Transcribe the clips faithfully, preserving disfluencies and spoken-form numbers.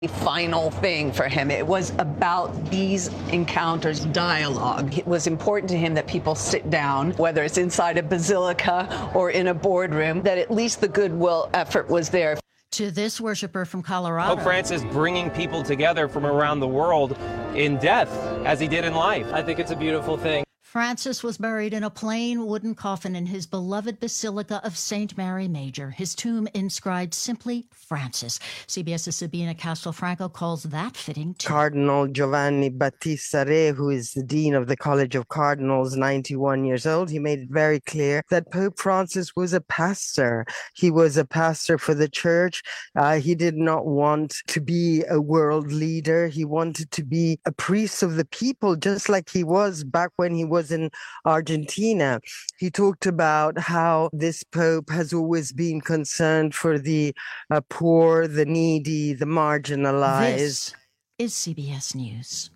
final thing for him. It was about these encounters, dialogue. It was important to him that people sit down, whether it's inside a basilica or in a boardroom, that at least the goodwill effort was there. To this worshiper from Colorado. Pope Francis bringing people together from around the world in death, as he did in life. I think it's a beautiful thing. Francis was buried in a plain wooden coffin in his beloved Basilica of Saint Mary Major. His tomb inscribed simply Francis. CBS's Sabina Castelfranco calls that fitting too. Cardinal Giovanni Battista Re, who is the Dean of the College of Cardinals, ninety-one years old, he made it very clear that Pope Francis was a pastor. He was a pastor for the church. Uh, he did not want to be a world leader. He wanted to be a priest of the people, just like he was back when he was in Argentina. He talked about how this Pope has always been concerned for the uh, poor, the needy, the marginalized. This is C B S News.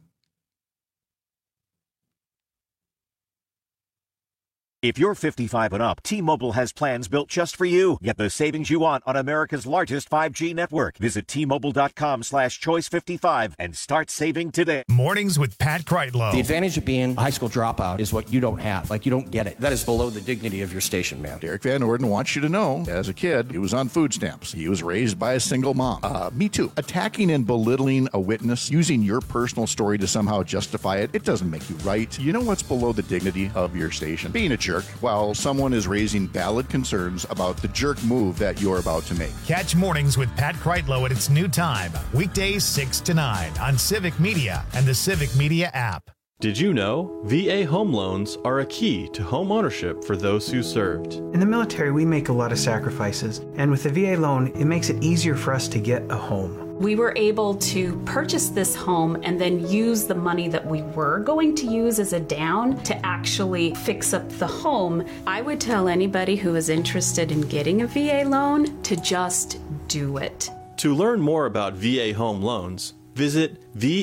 If you're fifty-five and up, T-Mobile has plans built just for you. Get the savings you want on America's largest five G network. Visit T-Mobile.com slash choice 55 and start saving today. Mornings with Pat Kreitlow. The advantage of being a high school dropout is what you don't have. Like, you don't get it. That is below the dignity of your station, man. Derek Van Orden wants you to know, as a kid, he was on food stamps. He was raised by a single mom. Uh, me too. Attacking and belittling a witness, using your personal story to somehow justify it, it doesn't make you right. You know what's below the dignity of your station? Being a jerk while someone is raising valid concerns about the jerk move that you're about to make. Catch Mornings with Pat Kreitlow at its new time, weekdays six to nine on Civic Media and the Civic Media app. Did you know V A home loans are a key to home ownership for those who served? In the military, we make a lot of sacrifices, and with the V A loan, it makes it easier for us to get a home. We were able to purchase this home and then use the money that we were going to use as a down to actually fix up the home. I would tell anybody who is interested in getting a V A loan to just do it. To learn more about V A home loans, visit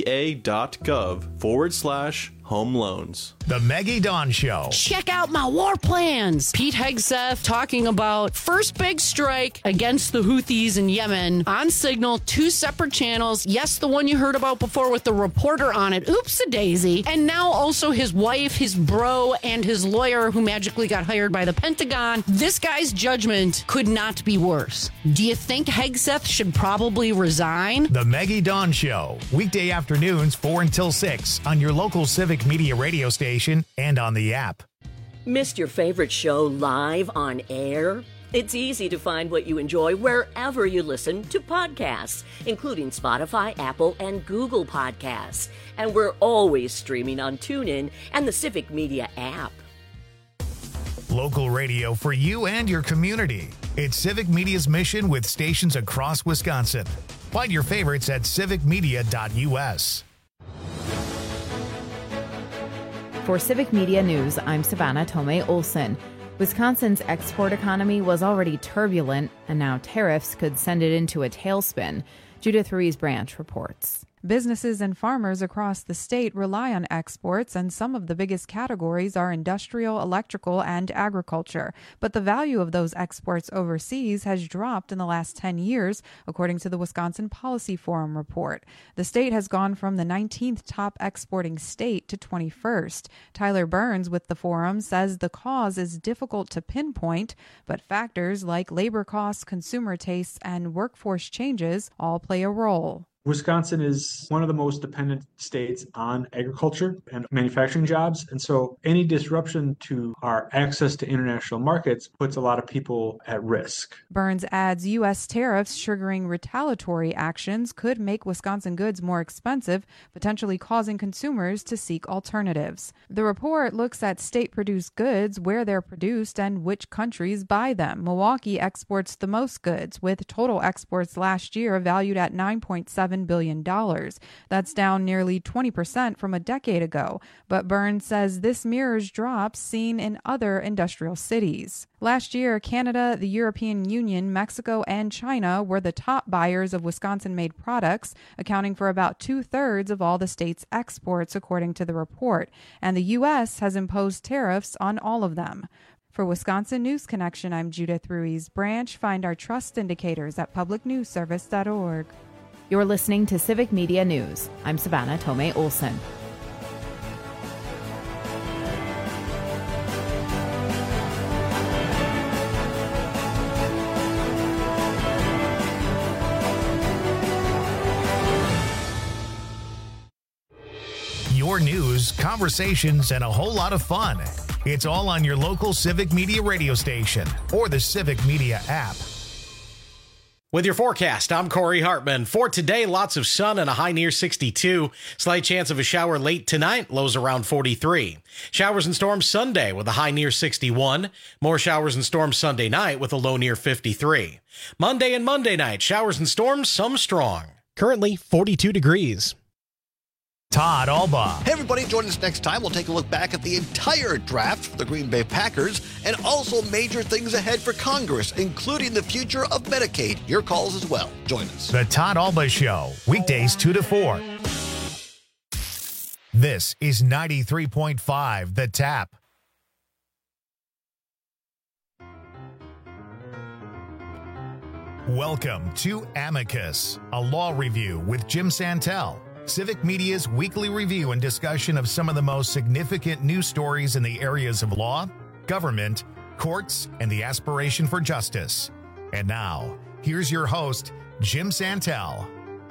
va.gov forward slash home loans. The Maggie Dawn Show. Check out my war plans. Pete Hegseth talking about first big strike against the Houthis in Yemen on Signal, two separate channels. Yes, the one you heard about before with the reporter on it. Oops-a-daisy. And now also his wife, his bro, and his lawyer who magically got hired by the Pentagon. This guy's judgment could not be worse. Do you think Hegseth should probably resign? The Maggie Dawn Show. Weekday afternoons, four until six on your local Civic Media radio station and on the app. Missed your favorite show live on air? It's easy to find what you enjoy wherever you listen to podcasts, including Spotify, Apple, and Google Podcasts. And we're always streaming on TuneIn and the Civic Media app. Local radio for you and your community. It's Civic Media's mission with stations across Wisconsin. Find your favorites at civic media dot u s. For Civic Media News, I'm Savannah Tomei Olson. Wisconsin's export economy was already turbulent, and now tariffs could send it into a tailspin. Judith Ruiz-Branch reports. Businesses and farmers across the state rely on exports, and some of the biggest categories are industrial, electrical, and agriculture. But the value of those exports overseas has dropped in the last ten years, according to the Wisconsin Policy Forum report. The state has gone from the nineteenth top exporting state to twenty-first. Tyler Burns with the forum says the cause is difficult to pinpoint, but factors like labor costs, consumer tastes, and workforce changes all play a role. Wisconsin is one of the most dependent states on agriculture and manufacturing jobs. And so any disruption to our access to international markets puts a lot of people at risk. Burns adds U S tariffs triggering retaliatory actions could make Wisconsin goods more expensive, potentially causing consumers to seek alternatives. The report looks at state-produced goods, where they're produced, and which countries buy them. Milwaukee exports the most goods, with total exports last year valued at nine point seven billion dollars. That's down nearly twenty percent from a decade ago, but Burns says this mirrors drops seen in other industrial cities. Last year, Canada, the European Union, Mexico, and China were the top buyers of Wisconsin-made products, accounting for about two-thirds of all the state's exports, according to the report, and the U S has imposed tariffs on all of them. For Wisconsin News Connection, I'm Judith Ruiz-Branch. Find our trust indicators at public news service dot org. You're listening to Civic Media News. I'm Savannah Tomei Olson. Your news, conversations, and a whole lot of fun. It's all on your local Civic Media radio station or the Civic Media app. With your forecast, I'm Corey Hartman. For today, lots of sun and a high near sixty-two. Slight chance of a shower late tonight, lows around forty-three. Showers and storms Sunday with a high near sixty-one. More showers and storms Sunday night with a low near fifty-three. Monday and Monday night, showers and storms, some strong. Currently forty-two degrees. Todd Alba. Hey, everybody, join us next time. We'll take a look back at the entire draft for the Green Bay Packers and also major things ahead for Congress, including the future of Medicaid. Your calls as well. Join us. The Todd Alba Show, weekdays two to four. This is ninety-three point five, The Tap. Welcome to Amicus, a law review with Jim Santel. Civic Media's weekly review and discussion of some of the most significant news stories in the areas of law, government, courts, and the aspiration for justice. And now, here's your host, Jim Santel.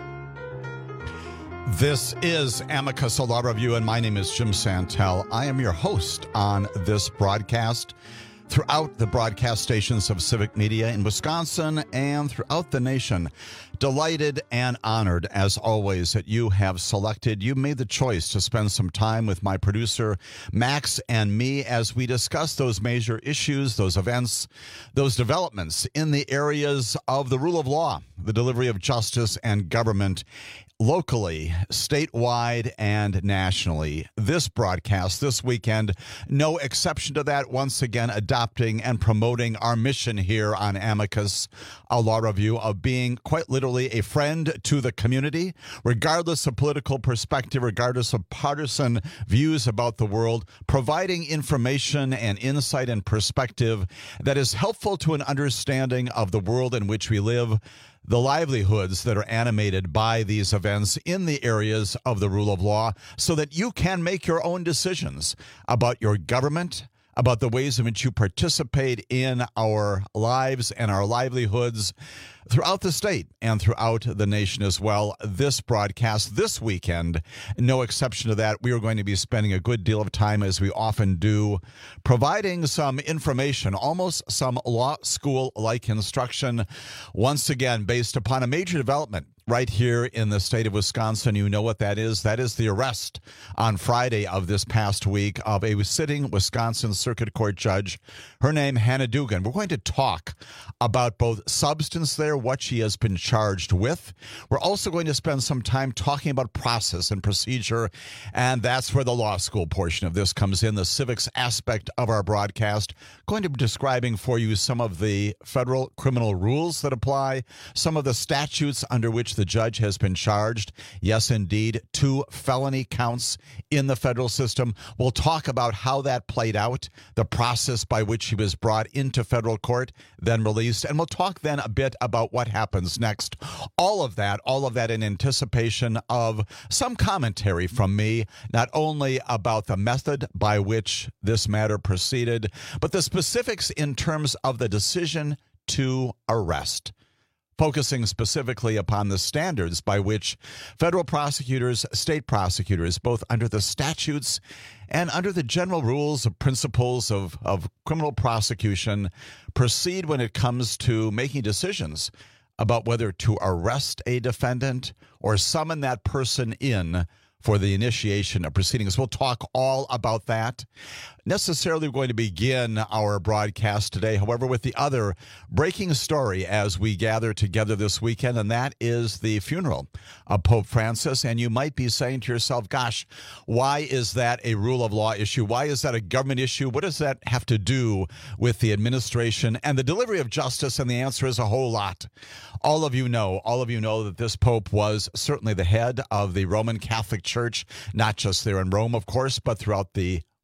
This is Amicus, a law review, and my name is Jim Santel. I am your host on this broadcast. Throughout the broadcast stations of Civic Media in Wisconsin and throughout the nation, delighted and honored, as always, that you have selected, you made the choice to spend some time with my producer, Max, and me as we discuss those major issues, those events, those developments in the areas of the rule of law, the delivery of justice and government, locally, statewide, and nationally. This broadcast this weekend, no exception to that, once again adopting and promoting our mission here on Amicus, a law review, of being quite literally a friend to the community, regardless of political perspective, regardless of partisan views about the world, providing information and insight and perspective that is helpful to an understanding of the world in which we live, the livelihoods that are animated by these events in the areas of the rule of law, so that you can make your own decisions about your government, about the ways in which you participate in our lives and our livelihoods throughout the state and throughout the nation as well. This broadcast this weekend, no exception to that, we are going to be spending a good deal of time, as we often do, providing some information, almost some law school-like instruction, once again based upon a major development right here in the state of Wisconsin. You know what that is. That is the arrest on Friday of this past week of a sitting Wisconsin Circuit Court judge. Her name, Hannah Dugan. We're going to talk about both substance there, what she has been charged with. We're also going to spend some time talking about process and procedure, and that's where the law school portion of this comes in, the civics aspect of our broadcast. Going to be describing for you some of the federal criminal rules that apply, some of the statutes under which the judge has been charged. Yes, indeed, two felony counts in the federal system. We'll talk about how that played out, the process by which he was brought into federal court, then released, and we'll talk then a bit about what happens next. All of that, all of that in anticipation of some commentary from me, not only about the method by which this matter proceeded, but the specifics in terms of the decision to arrest, focusing specifically upon the standards by which federal prosecutors, state prosecutors, both under the statutes and under the general rules of principles of, of criminal prosecution, proceed when it comes to making decisions about whether to arrest a defendant or summon that person in for the initiation of proceedings. We'll talk all about that. Necessarily going to begin our broadcast today, however, with the other breaking story as we gather together this weekend, and that is the funeral of Pope Francis. And you might be saying to yourself, gosh, why is that a rule of law issue? Why is that a government issue? What does that have to do with the administration and the delivery of justice? And the answer is a whole lot. All of you know, all of you know that this Pope was certainly the head of the Roman Catholic Church, not just there in Rome, of course, but throughout the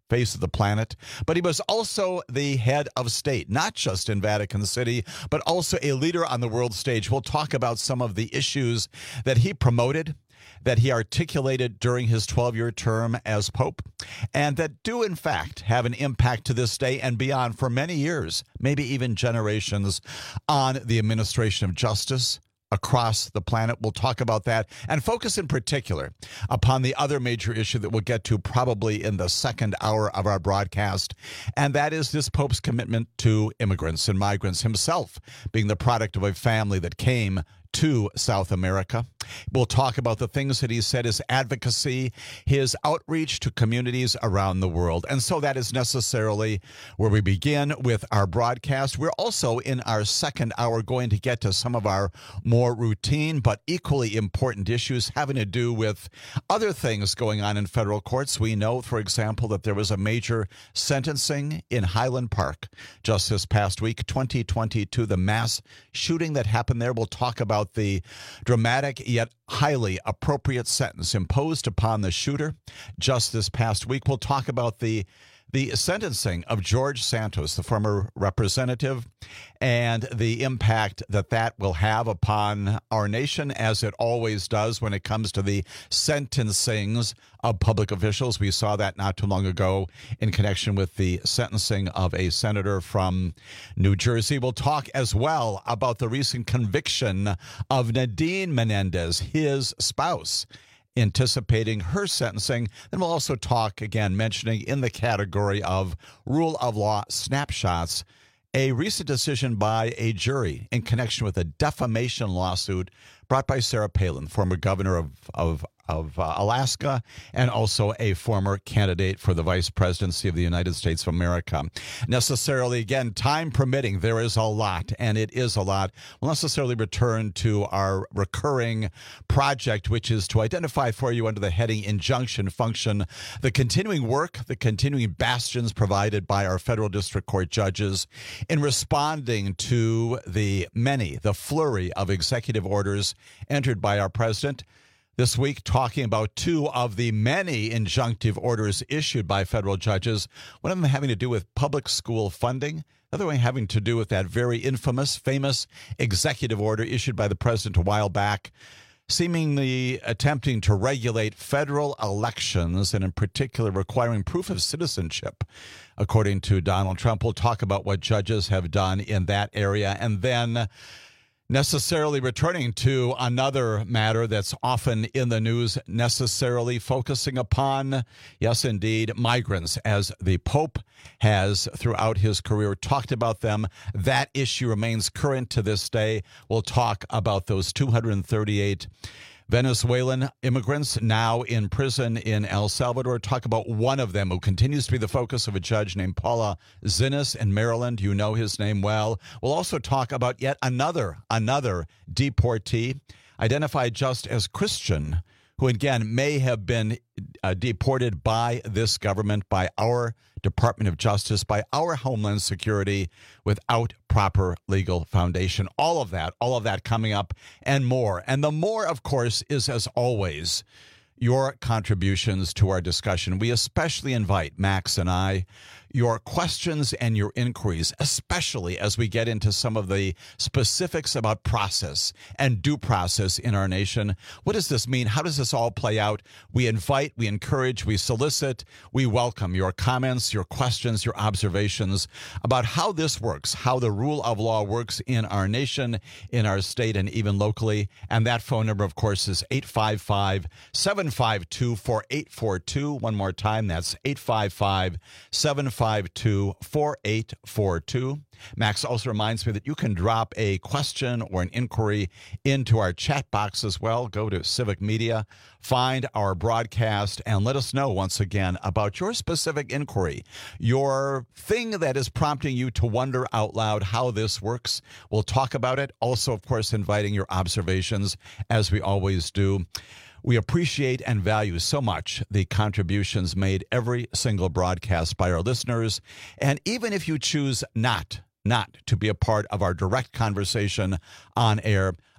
face of the planet, but he was also the head of state, not just in Vatican City, but also a leader on the world stage. We'll talk about some of the issues that he promoted, that he articulated during his twelve-year term as Pope, and that do, in fact, have an impact to this day and beyond for many years, maybe even generations, on the administration of justice across the planet. We'll talk about that and focus in particular upon the other major issue that we'll get to probably in the second hour of our broadcast, and that is this Pope's commitment to immigrants and migrants, himself being the product of a family that came to South America. We'll talk about the things that he said, his advocacy, his outreach to communities around the world. And so that is necessarily where we begin with our broadcast. We're also in our second hour going to get to some of our more routine but equally important issues having to do with other things going on in federal courts. We know, for example, that there was a major sentencing in Highland Park just this past week, twenty twenty-two, the mass shooting that happened there. We'll talk about the dramatic yet highly appropriate sentence imposed upon the shooter just this past week. We'll talk about the the sentencing of George Santos, the former representative, and the impact that that will have upon our nation, as it always does when it comes to the sentencings of public officials. We saw that not too long ago in connection with the sentencing of a senator from New Jersey. We'll talk as well about the recent conviction of Nadine Menendez, his spouse, anticipating her sentencing. Then we'll also talk, again, mentioning in the category of rule of law snapshots, a recent decision by a jury in connection with a defamation lawsuit brought by Sarah Palin, former governor of, of, of uh, Alaska, and also a former candidate for the vice presidency of the United States of America. Necessarily, again, time permitting, there is a lot, and it is a lot. We'll necessarily return to our recurring project, which is to identify for you under the heading injunction function the continuing work, the continuing bastions provided by our federal district court judges in responding to the many, the flurry of executive orders entered by our president. This week, talking about two of the many injunctive orders issued by federal judges, one of them having to do with public school funding, the other one having to do with that very infamous, famous executive order issued by the president a while back, seemingly attempting to regulate federal elections, and in particular requiring proof of citizenship, according to Donald Trump. We'll talk about what judges have done in that area, and then necessarily returning to another matter that's often in the news, necessarily focusing upon, yes, indeed, migrants, as the Pope has throughout his career talked about them. That issue remains current to this day. We'll talk about those two hundred thirty-eight Venezuelan immigrants now in prison in El Salvador. Talk about one of them who continues to be the focus of a judge named Paula Zinnes in Maryland. You know his name well. We'll also talk about yet another, another deportee identified just as Christian, who again may have been uh, deported by this government, by our Department of Justice, by our Homeland Security, without proper legal foundation. All of that, all of that coming up and more. And the more, of course, is, as always, your contributions to our discussion. We especially invite, Max and I, your questions and your inquiries, especially as we get into some of the specifics about process and due process in our nation. What does this mean? How does this all play out? We invite, we encourage, we solicit, we welcome your comments, your questions, your observations about how this works, how the rule of law works in our nation, in our state, and even locally. And that phone number, of course, is eight five five, seven five two, four eight four two. One more time, that's eight five five, seven five two, four eight four two. Max also reminds me that you can drop a question or an inquiry into our chat box as well. Go to Civic Media, find our broadcast, and let us know once again about your specific inquiry, your thing that is prompting you to wonder out loud how this works. We'll talk about it. Also, of course, inviting your observations, as we always do. We appreciate and value so much the contributions made every single broadcast by our listeners. And even if you choose not, not to be a part of our direct conversation on air,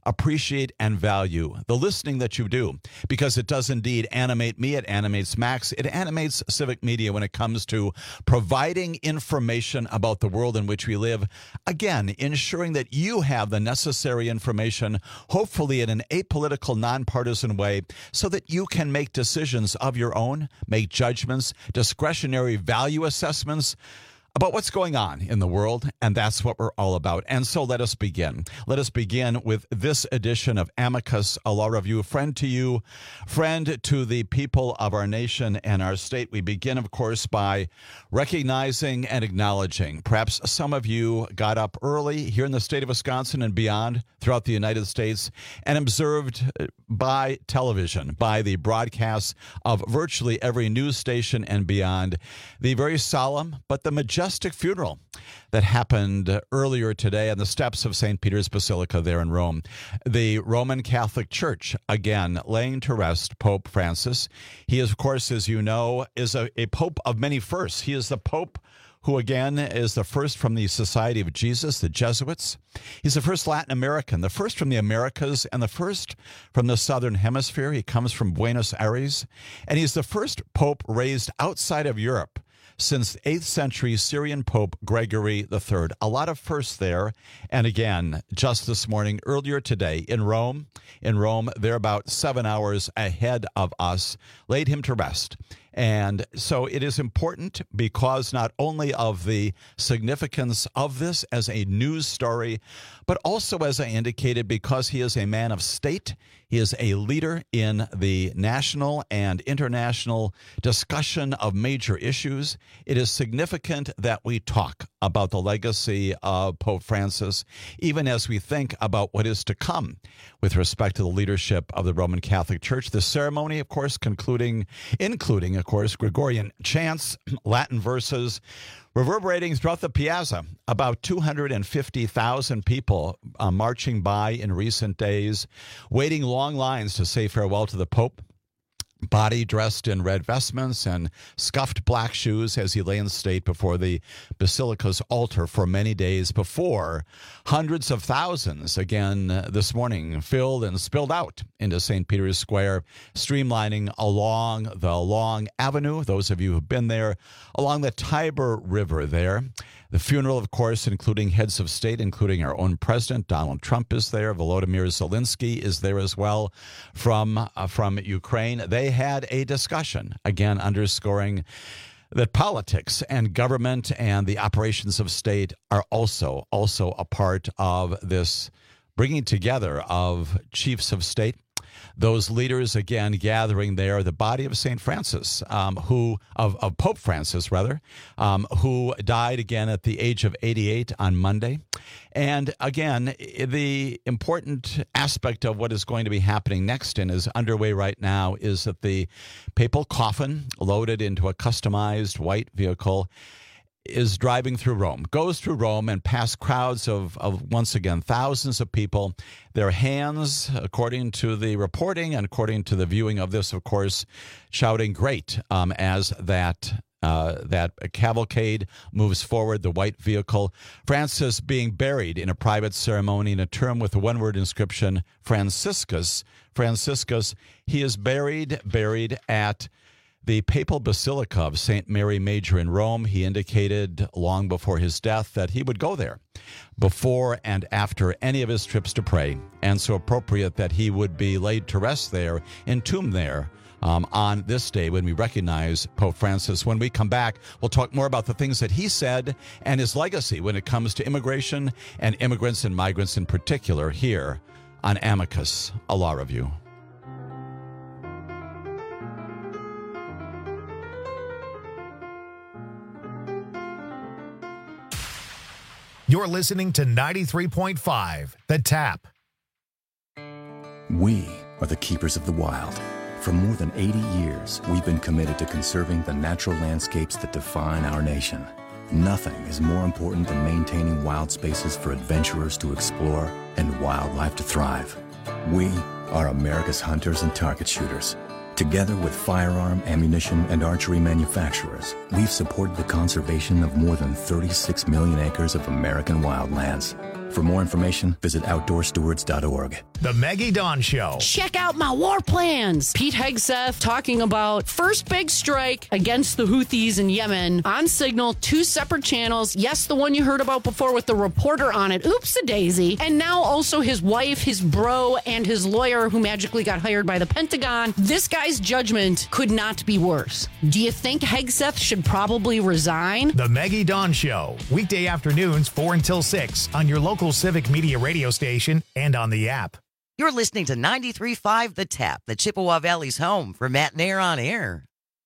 appreciate and value the listening that you do, because it does indeed animate me. It animates Max. It animates Civic Media when it comes to providing information about the world in which we live. Again, ensuring that you have the necessary information, hopefully in an apolitical, nonpartisan way, so that you can make decisions of your own, make judgments, discretionary value assessments about what's going on in the world, and that's what we're all about. And so let us begin. Let us begin with this edition of Amicus, a law review. Friend to you, friend to the people of our nation and our state. We begin, of course, by recognizing and acknowledging. Perhaps some of you got up early here in the state of Wisconsin and beyond throughout the United States and observed by television, by the broadcasts of virtually every news station and beyond, the very solemn but the majestic funeral that happened earlier today on the steps of Saint Peter's Basilica there in Rome. The Roman Catholic Church, again, laying to rest Pope Francis. He is, of course, as you know, is a, a pope of many firsts. He is the pope who, again, is the first from the Society of Jesus, the Jesuits. He's the first Latin American, the first from the Americas, and the first from the Southern Hemisphere. He comes from Buenos Aires, and he's the first pope raised outside of Europe since eighth century Syrian Pope Gregory the Third. A lot of firsts there. And again, just this morning, earlier today in Rome, in Rome, they're about seven hours ahead of us, laid him to rest. And so it is important because not only of the significance of this as a news story, but also, as I indicated, because he is a man of state. He is a leader in the national and international discussion of major issues. It is significant that we talk about the legacy of Pope Francis, even as we think about what is to come with respect to the leadership of the Roman Catholic Church. The ceremony, of course, concluding, including, of course, Gregorian chants, Latin verses, reverberating throughout the piazza. About two hundred fifty thousand people uh, marching by in recent days, waiting long lines to say farewell to the Pope. Body dressed in red vestments and scuffed black shoes as he lay in state before the Basilica's altar for many days before hundreds of thousands, again uh, this morning, filled and spilled out into Saint Peter's Square, streamlining along the long avenue, those of you who've been there, along the Tiber River there. The funeral, of course, including heads of state, including our own president, Donald Trump is there. Volodymyr Zelensky is there as well from, uh, from Ukraine. They had a discussion, again, underscoring that politics and government and the operations of state are also, also a part of this bringing together of chiefs of state. Those leaders, again, gathering there, the body of Saint Francis, um, who of, of Pope Francis, rather, um, who died again at the age of eighty-eight on Monday. And again, the important aspect of what is going to be happening next and is underway right now is that the papal coffin, loaded into a customized white vehicle, is driving through Rome, goes through Rome and past crowds of, of, once again, thousands of people. Their hands, according to the reporting and according to the viewing of this, of course, shouting great um, as that uh, that cavalcade moves forward, the white vehicle. Francis being buried in a private ceremony in a tomb with a one-word inscription, Franciscus. Franciscus, he is buried, buried at the Papal Basilica of Saint Mary Major in Rome. He indicated long before his death that he would go there before and after any of his trips to pray, and so appropriate that he would be laid to rest there, entombed there, um, on this day when we recognize Pope Francis. When we come back, we'll talk more about the things that he said and his legacy when it comes to immigration and immigrants and migrants in particular here on Amicus, a law review. You're listening to ninety-three point five, The Tap. We are the keepers of the wild. For more than eighty years, we've been committed to conserving the natural landscapes that define our nation. Nothing is more important than maintaining wild spaces for adventurers to explore and wildlife to thrive. We are America's hunters and target shooters. Together with firearm, ammunition, and archery manufacturers, we've supported the conservation of more than thirty-six million acres of American wildlands. For more information, visit outdoor stewards dot org. The Maggie Dawn Show. Check out my war plans. Pete Hegseth talking about first big strike against the Houthis in Yemen on Signal, two separate channels. Yes, the one you heard about before with the reporter on it. Oops-a-daisy. And now also his wife, his bro, and his lawyer who magically got hired by the Pentagon. This guy's judgment could not be worse. Do you think Hegseth should probably resign? The Maggie Dawn Show. Weekday afternoons, four until six on your local Civic Media radio station and on the app. You're listening to ninety-three point five The Tap, the Chippewa Valley's home for Matt Nair on Air.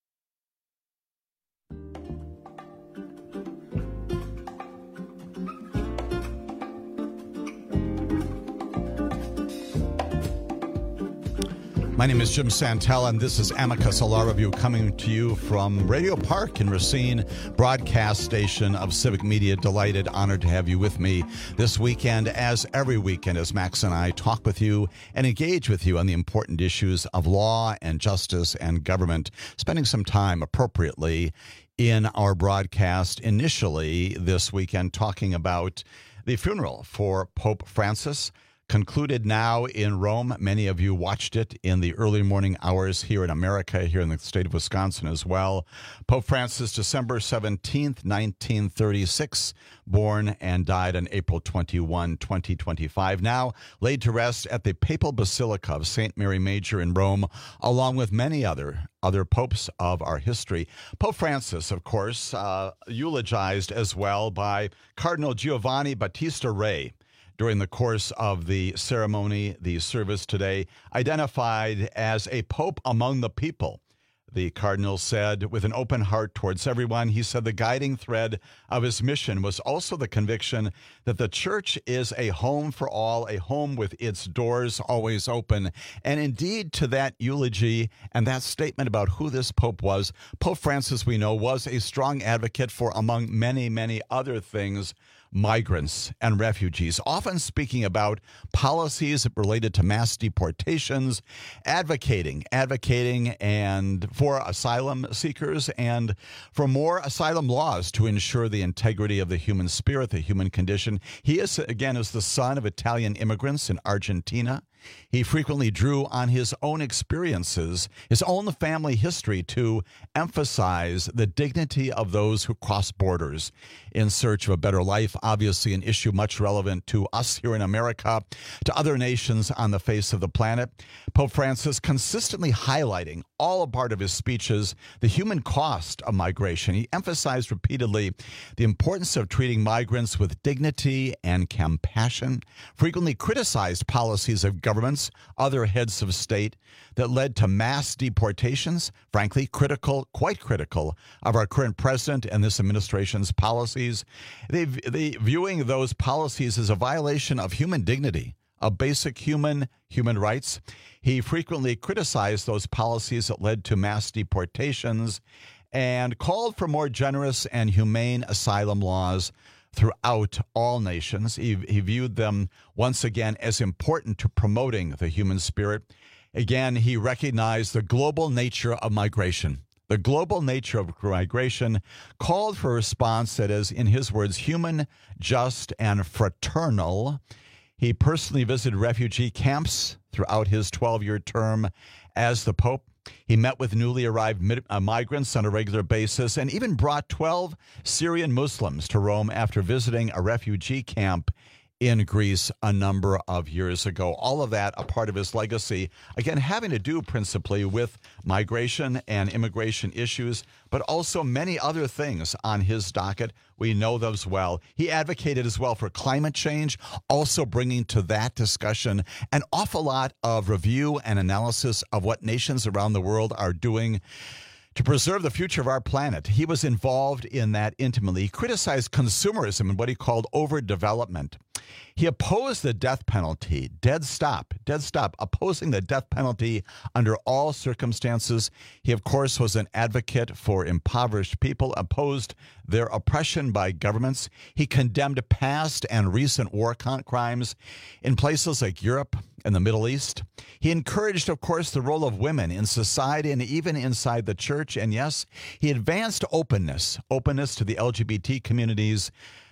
My name is Jim Santel, and this is Amicus, a law review coming to you from Radio Park in Racine, broadcast station of Civic Media. Delighted, honored to have you with me this weekend, as every weekend, as Max and I talk with you and engage with you on the important issues of law and justice and government, spending some time appropriately in our broadcast initially this weekend talking about the funeral for Pope Francis. Concluded now in Rome. Many of you watched it in the early morning hours here in America, here in the state of Wisconsin as well. Pope Francis, December seventeenth, nineteen thirty-six, born and died on April twenty-first, twenty twenty-five. Now laid to rest at the Papal Basilica of Saint Mary Major in Rome, along with many other other popes of our history. Pope Francis, of course, uh, eulogized as well by Cardinal Giovanni Battista Re. During the course of the ceremony, the service today, identified as a pope among the people. The cardinal said, with an open heart towards everyone, he said the guiding thread of his mission was also the conviction that the church is a home for all, a home with its doors always open. And indeed, to that eulogy and that statement about who this pope was, Pope Francis, we know, was a strong advocate for, among many, many other things, migrants and refugees, often speaking about policies related to mass deportations, advocating, advocating and for asylum seekers and for more asylum laws to ensure the integrity of the human spirit, the human condition. He is, again, is the son of Italian immigrants in Argentina. He frequently drew on his own experiences, his own family history, to emphasize the dignity of those who cross borders in search of a better life. Obviously, an issue much relevant to us here in America, to other nations on the face of the planet. Pope Francis consistently highlighting, all a part of his speeches, the human cost of migration. He emphasized repeatedly the importance of treating migrants with dignity and compassion, frequently criticized policies of government governments, other heads of state that led to mass deportations, frankly, critical, quite critical of our current president and this administration's policies. They, they viewing those policies as a violation of human dignity, of basic human human rights. He frequently criticized those policies that led to mass deportations and called for more generous and humane asylum laws throughout all nations. He, he viewed them once again as important to promoting the human spirit. Again, he recognized the global nature of migration. The global nature of migration called for a response that is, in his words, human, just, and fraternal. He personally visited refugee camps throughout his twelve-year term as the Pope. He met with newly arrived mi- uh, migrants on a regular basis and even brought twelve Syrian Muslims to Rome after visiting a refugee camp in Greece a number of years ago. All of that a part of his legacy, again, having to do principally with migration and immigration issues, but also many other things on his docket. We know those well. He advocated as well for climate change, also bringing to that discussion an awful lot of review and analysis of what nations around the world are doing to preserve the future of our planet. He was involved in that intimately. He criticized consumerism and what he called overdevelopment. He opposed the death penalty, dead stop, dead stop, opposing the death penalty under all circumstances. He, of course, was an advocate for impoverished people, opposed their oppression by governments. He condemned past and recent war crimes in places like Europe and the Middle East. He encouraged, of course, the role of women in society and even inside the church. And yes, he advanced openness, openness to the L G B T communities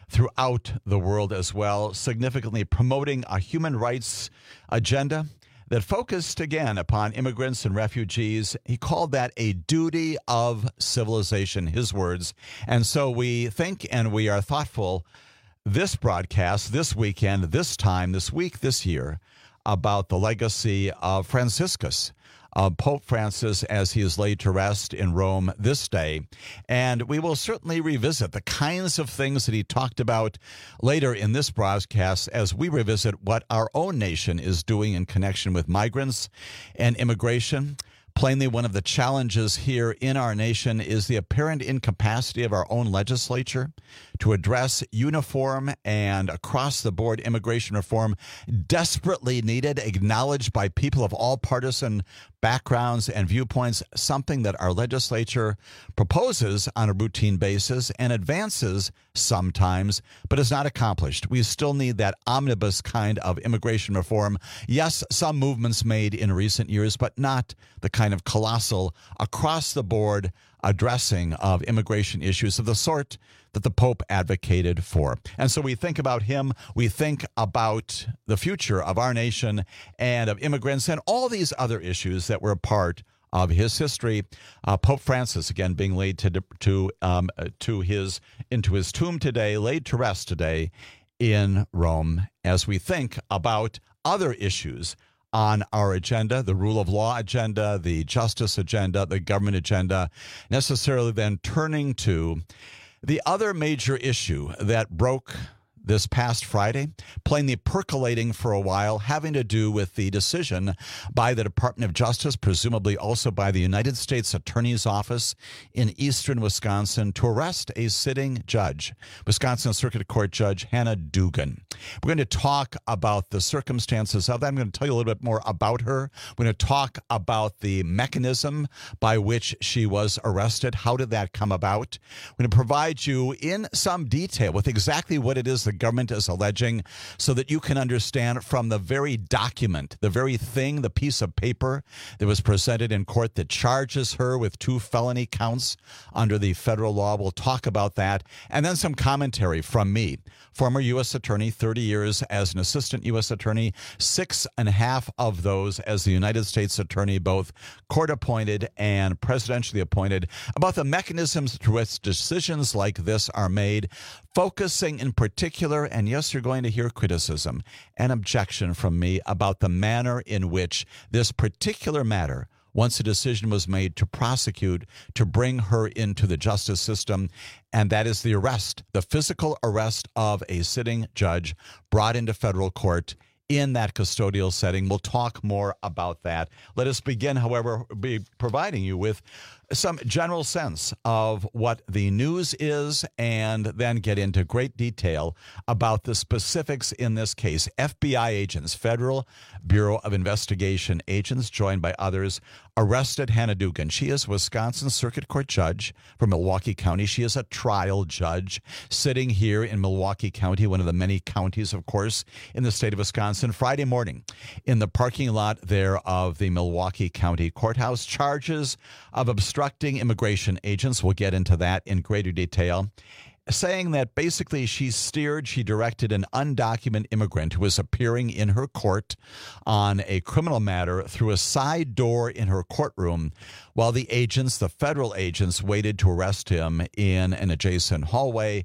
throughout the world as well, significantly promoting a human rights agenda that focused again upon immigrants and refugees. He called that a duty of civilization, his words. And so we think and we are thoughtful this broadcast, this weekend, this time, this week, this year, about the legacy of Franciscus, of Pope Francis, as he is laid to rest in Rome this day. And we will certainly revisit the kinds of things that he talked about later in this broadcast as we revisit what our own nation is doing in connection with migrants and immigration. Plainly, one of the challenges here in our nation is the apparent incapacity of our own legislature to address uniform and across-the-board immigration reform desperately needed, acknowledged by people of all partisan backgrounds and viewpoints, something that our legislature proposes on a routine basis and advances sometimes, but is not accomplished. We still need that omnibus kind of immigration reform. Yes, some movements made in recent years, but not the kind of colossal, across-the-board addressing of immigration issues of the sort that the Pope advocated for. And so we think about him, we think about the future of our nation and of immigrants and all these other issues that were a part of his history. Uh, Pope Francis, again, being laid to to um, to his into his tomb today, laid to rest today in Rome, as we think about other issues on our agenda, the rule of law agenda, the justice agenda, the government agenda, necessarily then turning to the other major issue that broke this past Friday, plainly percolating for a while, having to do with the decision by the Department of Justice, presumably also by the United States Attorney's Office in eastern Wisconsin, to arrest a sitting judge, Wisconsin Circuit Court Judge Hannah Dugan. We're going to talk about the circumstances of that. I'm going to tell you a little bit more about her. We're going to talk about the mechanism by which she was arrested. How did that come about? We're going to provide you in some detail with exactly what it is the government is alleging so that you can understand from the very document, the very thing, the piece of paper that was presented in court that charges her with two felony counts under the federal law. We'll talk about that. And then some commentary from me, former U S attorney, thirty years as an assistant U S attorney, six and a half of those as the United States attorney, both court-appointed and presidentially appointed, about the mechanisms through which decisions like this are made, focusing in particular, and yes, you're going to hear criticism and objection from me about the manner in which this particular matter, once a decision was made to prosecute, to bring her into the justice system, and that is the arrest, the physical arrest of a sitting judge brought into federal court in that custodial setting. We'll talk more about that. Let us begin, however, be providing you with some general sense of what the news is and then get into great detail about the specifics in this case. F B I agents, Federal Bureau of Investigation agents, joined by others, arrested Hannah Dugan. She is Wisconsin Circuit Court Judge from Milwaukee County. She is a trial judge sitting here in Milwaukee County, one of the many counties, of course, in the state of Wisconsin. Friday morning in the parking lot there of the Milwaukee County Courthouse, charges of obstruction Obstructing immigration agents. We'll get into that in greater detail. Saying that basically she steered, she directed an undocumented immigrant who was appearing in her court on a criminal matter through a side door in her courtroom while the agents, the federal agents, waited to arrest him in an adjacent hallway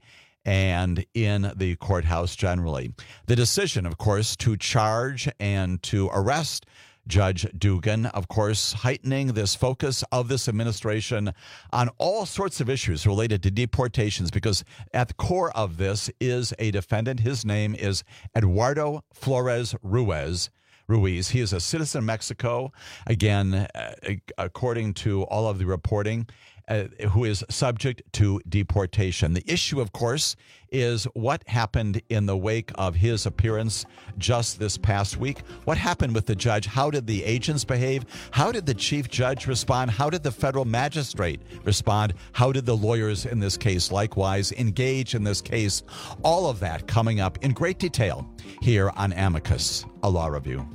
and in the courthouse generally. The decision, of course, to charge and to arrest Judge Dugan, of course, heightening this focus of this administration on all sorts of issues related to deportations, because at the core of this is a defendant. His name is Eduardo Flores Ruiz. Ruiz. He is a citizen of Mexico, again, uh, according to all of the reporting, uh, who is subject to deportation. The issue, of course, is what happened in the wake of his appearance just this past week. What happened with the judge? How did the agents behave? How did the chief judge respond? How did the federal magistrate respond? How did the lawyers in this case likewise engage in this case? All of that coming up in great detail here on Amicus, a law review.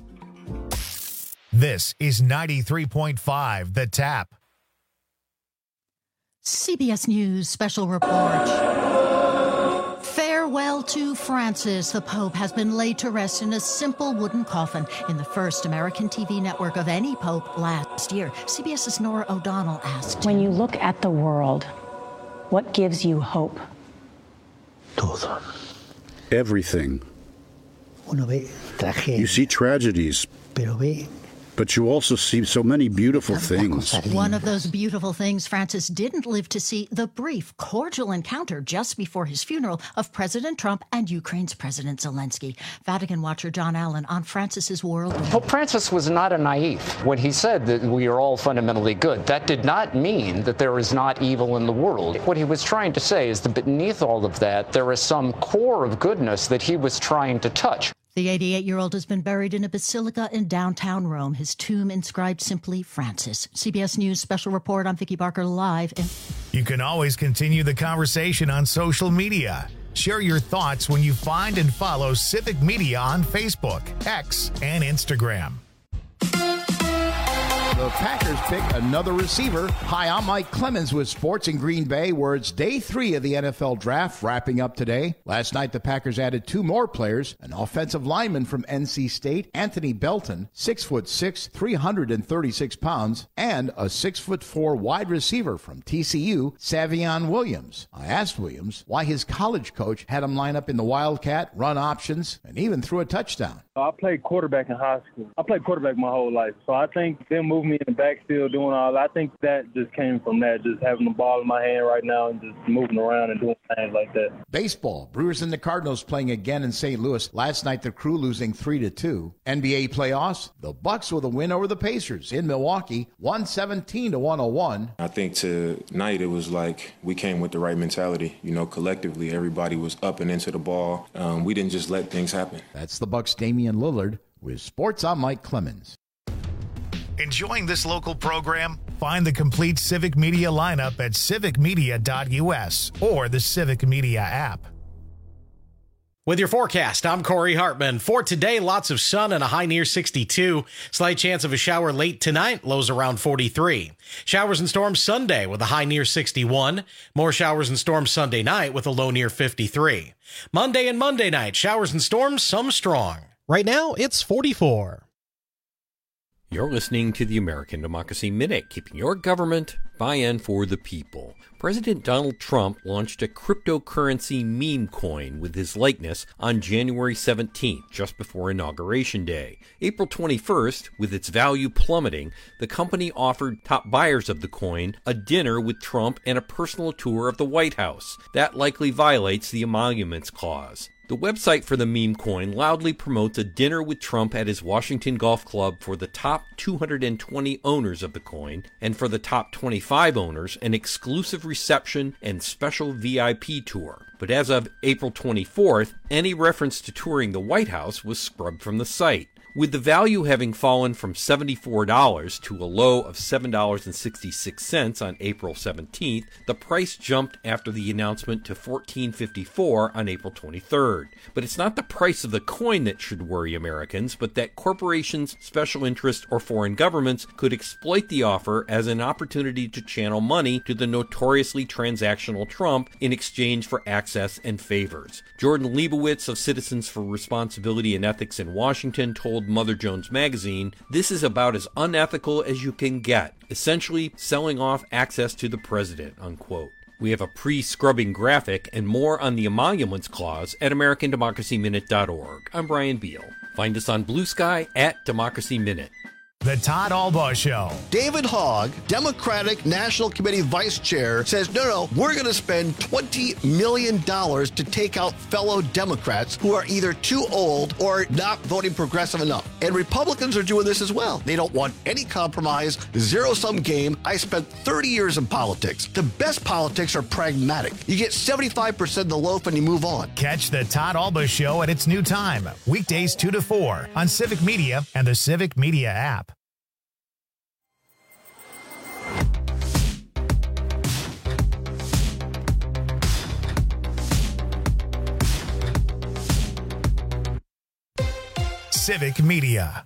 This is ninety-three point five The Tap. C B S News special report. Farewell to Francis. The Pope has been laid to rest in a simple wooden coffin in the first American T V network of any Pope last year. CBS's Nora O'Donnell asked. When you look at the world, what gives you hope? Todo. Everything. Uno ve tragedia. You see tragedies. Pero ve. But you also see so many beautiful things. One of those beautiful things Francis didn't live to see, the brief, cordial encounter just before his funeral of President Trump and Ukraine's President Zelensky. Vatican watcher John Allen on Francis's world. Pope Francis was not a naive. When he said that we are all fundamentally good, that did not mean that there is not evil in the world. What he was trying to say is that beneath all of that, there is some core of goodness that he was trying to touch. The eighty-eight-year-old has been buried in a basilica in downtown Rome. His tomb inscribed simply Francis. C B S News special report. I'm Vicki Barker live. In- you can always continue the conversation on social media. Share your thoughts when you find and follow Civic Media on Facebook, X, and Instagram. The Packers pick another receiver. Hi, I'm Mike Clemens with Sports in Green Bay, where it's day three of the N F L Draft wrapping up today. Last night, the Packers added two more players, an offensive lineman from N C State, Anthony Belton, six foot six, three hundred thirty-six pounds, and a six foot four wide receiver from T C U, Savion Williams. I asked Williams why his college coach had him line up in the Wildcat, run options, and even threw a touchdown. I played quarterback in high school. I played quarterback my whole life. So I think them moving me in the backfield, doing all that, I think that just came from that, just having the ball in my hand right now and just moving around and doing things like that. Baseball. Brewers and the Cardinals playing again in Saint Louis. Last night, the Crew losing three to two. N B A playoffs. The Bucks with a win over the Pacers in Milwaukee, one seventeen to one oh one. I think tonight it was like we came with the right mentality. You know, collectively, everybody was up and into the ball. Um, we didn't just let things happen. That's the Bucks' Damian Lillard. With Sports, I'm Mike Clemens. Enjoying this local program? Find the complete Civic Media lineup at civic media dot u s or the Civic Media app. With your forecast, I'm Corey Hartman. For today, lots of sun and a high near sixty-two. Slight chance of a shower late tonight, lows around forty-three. Showers and storms Sunday with a high near sixty-one. More showers and storms Sunday night with a low near fifty-three. Monday and Monday night, showers and storms, some strong. Right now, it's forty-four. You're listening to the American Democracy Minute, keeping your government by and for the people. President Donald Trump launched a cryptocurrency meme coin with his likeness on January seventeenth, just before Inauguration Day. April twenty-first, with its value plummeting, the company offered top buyers of the coin a dinner with Trump and a personal tour of the White House. That likely violates the Emoluments Clause. The website for the meme coin loudly promotes a dinner with Trump at his Washington Golf Club for the top two hundred twenty owners of the coin, and for the top twenty-five owners, an exclusive reception and special V I P tour. But as of April twenty-fourth, any reference to touring the White House was scrubbed from the site. With the value having fallen from seventy-four dollars to a low of seven dollars and sixty-six cents on April seventeenth, the price jumped after the announcement to fourteen fifty-four on April twenty-third. But it's not the price of the coin that should worry Americans, but that corporations, special interests, or foreign governments could exploit the offer as an opportunity to channel money to the notoriously transactional Trump in exchange for access and favors. Jordan Leibowitz of Citizens for Responsibility and Ethics in Washington told Mother Jones Magazine, "This is about as unethical as you can get, essentially selling off access to the president," unquote. We have a pre-scrubbing graphic and more on the Emoluments Clause at american democracy minute dot org. I'm Brian Beal. Find us on Blue Sky at Democracy Minute. The Todd Albaugh Show. David Hogg, Democratic National Committee Vice Chair, says, no, no, we're going to spend twenty million dollars to take out fellow Democrats who are either too old or not voting progressive enough. And Republicans are doing this as well. They don't want any compromise, zero-sum game. I spent thirty years in politics. The best politics are pragmatic. You get seventy-five percent of the loaf and you move on. Catch the Todd Albaugh Show at its new time, weekdays two to four on Civic Media and the Civic Media app. Civic Media.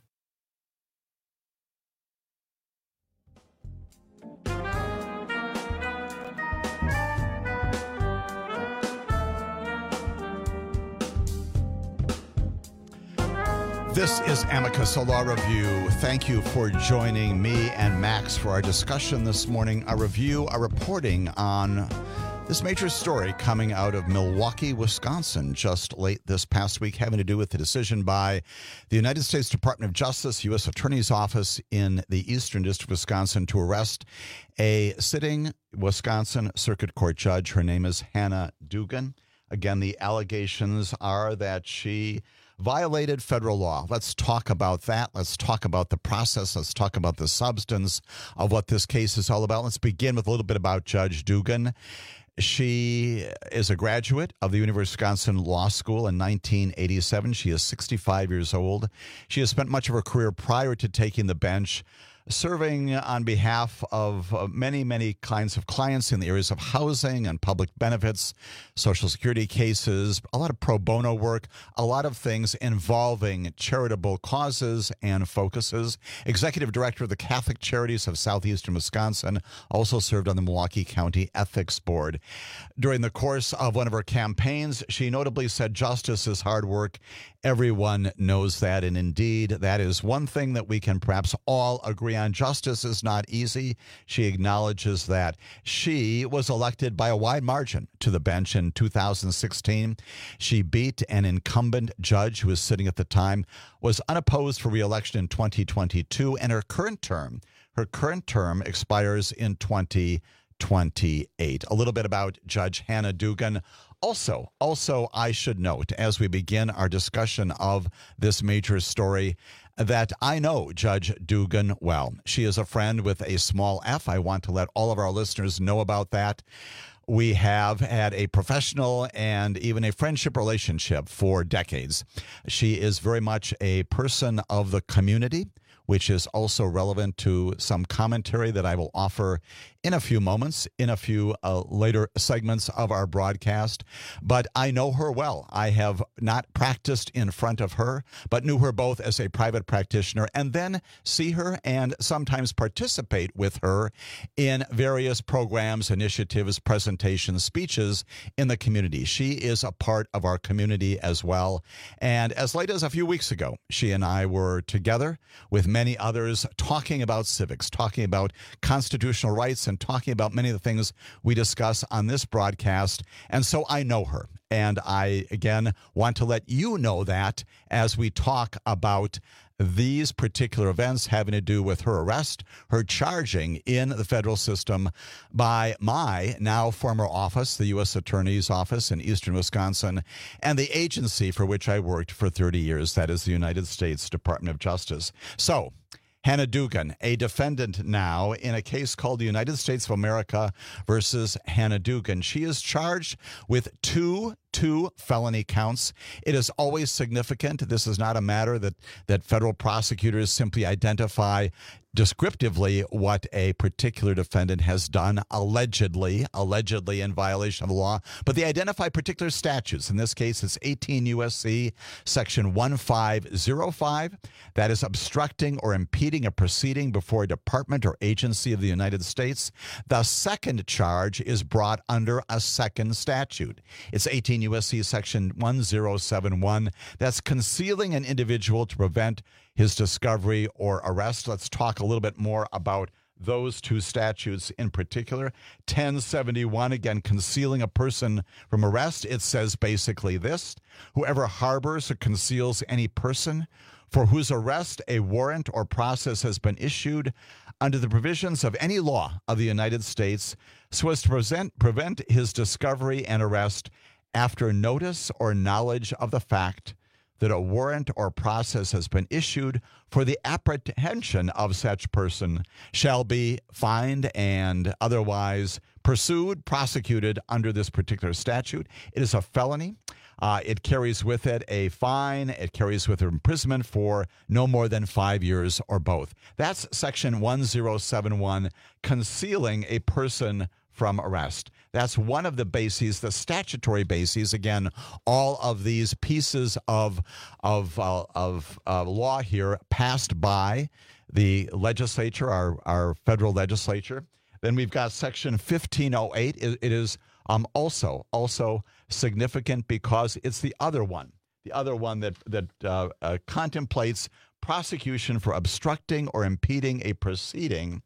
This is Amicus, a law review. Thank you for joining me and Max for our discussion this morning, a review, a reporting on this major story coming out of Milwaukee, Wisconsin, just late this past week, having to do with the decision by the United States Department of Justice, U S Attorney's Office in the Eastern District of Wisconsin to arrest a sitting Wisconsin Circuit Court judge. Her name is Hannah Dugan. Again, the allegations are that she violated federal law. Let's talk about that. Let's talk about the process. Let's talk about the substance of what this case is all about. Let's begin with a little bit about Judge Dugan. She is a graduate of the University of Wisconsin Law School in nineteen eighty-seven. She is sixty-five years old. She has spent much of her career prior to taking the bench serving on behalf of uh, many, many kinds of clients in the areas of housing and public benefits, Social Security cases, a lot of pro bono work, a lot of things involving charitable causes and focuses. Executive Director of the Catholic Charities of Southeastern Wisconsin, also served on the Milwaukee County Ethics Board. During the course of one of her campaigns, she notably said, "Justice is hard work. Everyone knows that." And indeed, that is one thing that we can perhaps all agree on. Justice is not easy. She acknowledges that. She was elected by a wide margin to the bench in two thousand sixteen. She beat an incumbent judge who was sitting at the time, was unopposed for re-election in twenty twenty-two, and her current term, her current term expires in twenty twenty-eight. A little bit about Judge Hannah Dugan. Also, also, I should note, as we begin our discussion of this major story, that I know Judge Dugan well. She is a friend with a small f. I want to let all of our listeners know about that. We have had a professional and even a friendship relationship for decades. She is very much a person of the community, which is also relevant to some commentary that I will offer in a few moments, in a few uh, later segments of our broadcast. But I know her well. I have not practiced in front of her, but knew her both as a private practitioner and then see her and sometimes participate with her in various programs, initiatives, presentations, speeches in the community. She is a part of our community as well. And as late as a few weeks ago, she and I were together with many others talking about civics, talking about constitutional rights, and talking about many of the things we discuss on this broadcast. And so I know her. And I, again, want to let you know that as we talk about these particular events having to do with her arrest, her charging in the federal system by my now former office, the U S Attorney's Office in Eastern Wisconsin, and the agency for which I worked for thirty years, that is the United States Department of Justice. So, Hannah Dugan, a defendant now in a case called the United States of America versus Hannah Dugan. She is charged with two two felony counts. It is always significant. This is not a matter that, that federal prosecutors simply identify descriptively what a particular defendant has done, allegedly, allegedly in violation of the law, but they identify particular statutes. In this case, it's eighteen U S C section one five zero five. That is obstructing or impeding a proceeding before a department or agency of the United States. The second charge is brought under a second statute. It's eighteen U S C section one zero seven one. That's concealing an individual to prevent his discovery or arrest. Let's talk a little bit more about those two statutes in particular. ten seventy-one, again, concealing a person from arrest. It says basically this: whoever harbors or conceals any person for whose arrest a warrant or process has been issued under the provisions of any law of the United States so as to present, prevent his discovery and arrest after notice or knowledge of the fact that a warrant or process has been issued for the apprehension of such person shall be fined and otherwise pursued, prosecuted under this particular statute. It is a felony. Uh, it carries with it a fine. It carries with it imprisonment for no more than five years or both. That's section one zero seven one, concealing a person from arrest. That's one of the bases, the statutory bases. Again, all of these pieces of of uh, of uh, law here passed by the legislature, our our federal legislature. Then we've got section fifteen oh eight. It, it is um, also also significant because it's the other one the other one that, that uh, uh, contemplates prosecution for obstructing or impeding a proceeding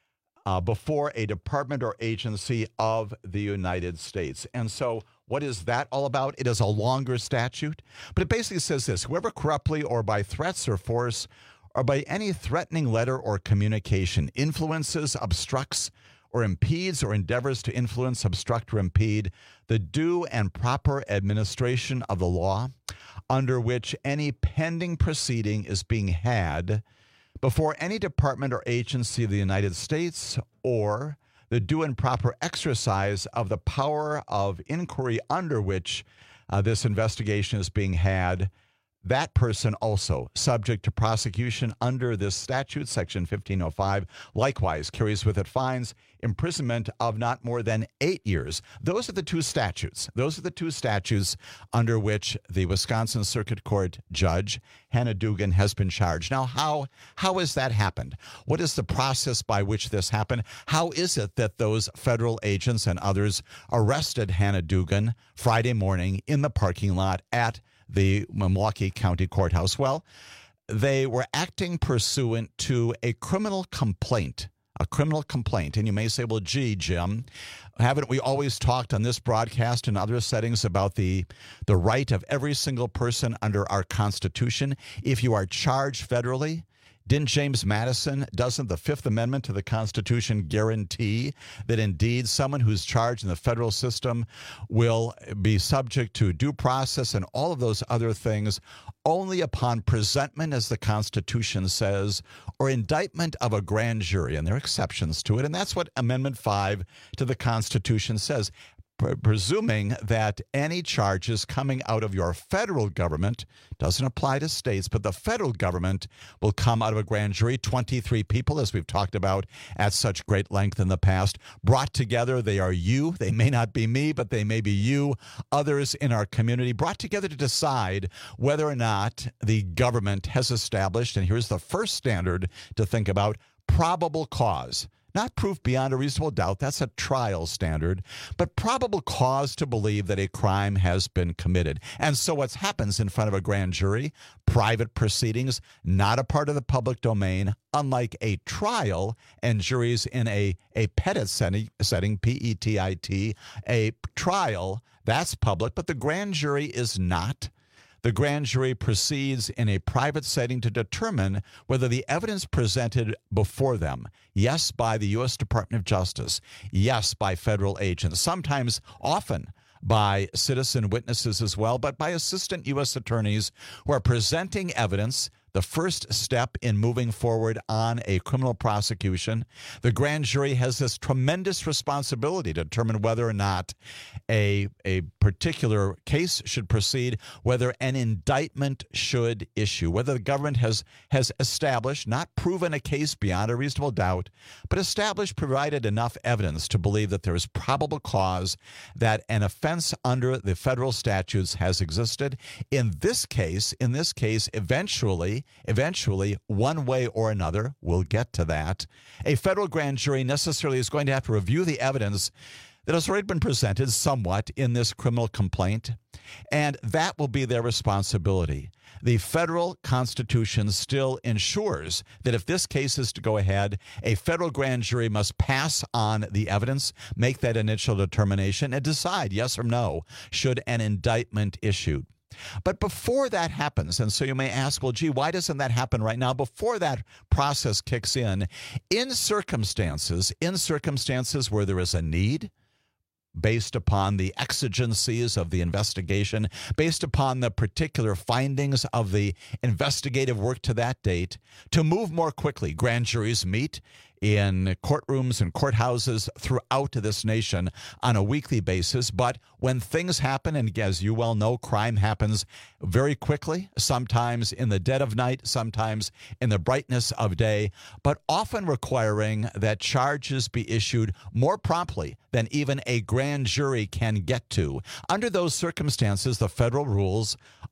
uh, before a department or agency of the United States. And so what is that all about? It is a longer statute, but it basically says this: whoever corruptly or by threats or force or by any threatening letter or communication influences, obstructs, or impedes or endeavors to influence, obstruct, or impede the due and proper administration of the law under which any pending proceeding is being had before any department or agency of the United States, or the due and proper exercise of the power of inquiry under which uh, this investigation is being had, that person also subject to prosecution under this statute, Section fifteen oh five, likewise carries with it fines, imprisonment of not more than eight years. Those are the two statutes. Those are the two statutes under which the Wisconsin Circuit Court Judge Hannah Dugan has been charged. Now, how how has that happened? What is the process by which this happened? How is it that those federal agents and others arrested Hannah Dugan Friday morning in the parking lot at the Milwaukee County Courthouse? Well, they were acting pursuant to a criminal complaint, a criminal complaint. And you may say, well, gee, Jim, haven't we always talked on this broadcast and other settings about the, the right of every single person under our Constitution if you are charged federally? Didn't James Madison, doesn't the Fifth Amendment to the Constitution guarantee that indeed someone who's charged in the federal system will be subject to due process and all of those other things only upon presentment, as the Constitution says, or indictment of a grand jury? And there are exceptions to it. And that's what Amendment five to the Constitution says. Presuming that any charges coming out of your federal government, doesn't apply to states, but the federal government will come out of a grand jury. twenty-three people, as we've talked about at such great length in the past, brought together. They are you. They may not be me, but they may be you, others in our community, brought together to decide whether or not the government has established, and here's the first standard to think about, probable cause. Not proof beyond a reasonable doubt, that's a trial standard, but probable cause to believe that a crime has been committed. And so what happens in front of a grand jury, private proceedings, not a part of the public domain, unlike a trial and juries in a, a petit setting, setting, P E T I T, a trial, that's public, but the grand jury is not. The grand jury proceeds in a private setting to determine whether the evidence presented before them, yes, by the U S Department of Justice, yes, by federal agents, sometimes, often, by citizen witnesses as well, but by assistant U S attorneys who are presenting evidence, the first step in moving forward on a criminal prosecution. The grand jury has this tremendous responsibility to determine whether or not a, a particular case should proceed, whether an indictment should issue, whether the government has, has established, not proven a case beyond a reasonable doubt, but established, provided enough evidence to believe that there is probable cause that an offense under the federal statutes has existed. In this case, in this case, eventually, Eventually, one way or another, we'll get to that, a federal grand jury necessarily is going to have to review the evidence that has already been presented somewhat in this criminal complaint, and that will be their responsibility. The federal Constitution still ensures that if this case is to go ahead, a federal grand jury must pass on the evidence, make that initial determination, and decide yes or no should an indictment issue. But before that happens, and so you may ask, well, gee, why doesn't that happen right now? Before that process kicks in, in circumstances, in circumstances where there is a need, based upon the exigencies of the investigation, based upon the particular findings of the investigative work to that date, to move more quickly, grand juries meet in courtrooms and courthouses throughout this nation on a weekly basis. But when things happen, and as you well know, crime happens very quickly, sometimes in the dead of night, sometimes in the brightness of day, but often requiring that charges be issued more promptly than even a grand jury can get to. Under those circumstances, the federal rules